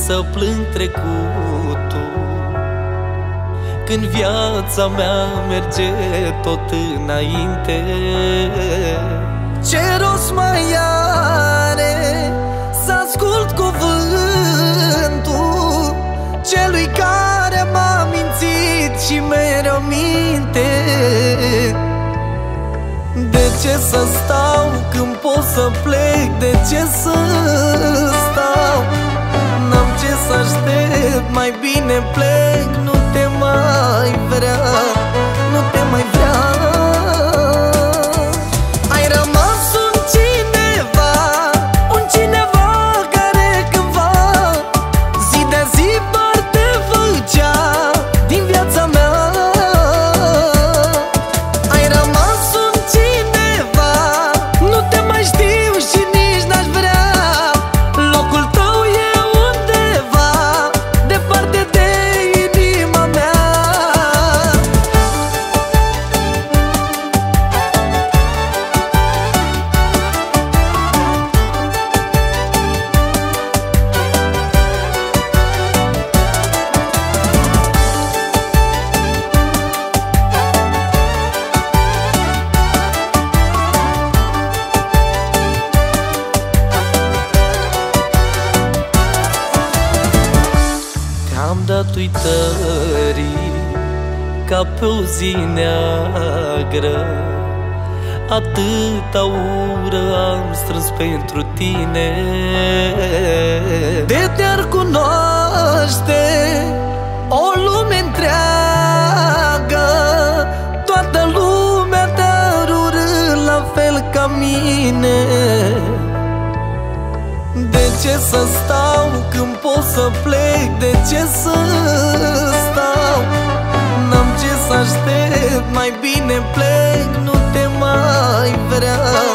să plâng trecutul, când viața mea merge tot înainte? Ce rost mai are să ascult cuvântul celui care m-a mințit și mereu minte? De ce să stau când pot să plec? De ce să stau? N-am ce să aștept, mai bine plec. Nu te mai vreau, nu te mai vreau. Ai rămas un cineva care cândva zi de zi parte făcea din viața mea. Ai rămas un cineva, nu te mai știu și nici n-aș vrea. Locul tău e undeva departe de inima mea. Te-am dat uitării ca pe o zi neagră, atâta ură am strâns pentru tine. De te-ar cunoaște o lume întreagă, toată lumea te-ar urâ la fel ca mine. De ce să stau când pot să plec? De ce să stau? N-am ce să aștept, mai bine plec. Nu te mai vreau.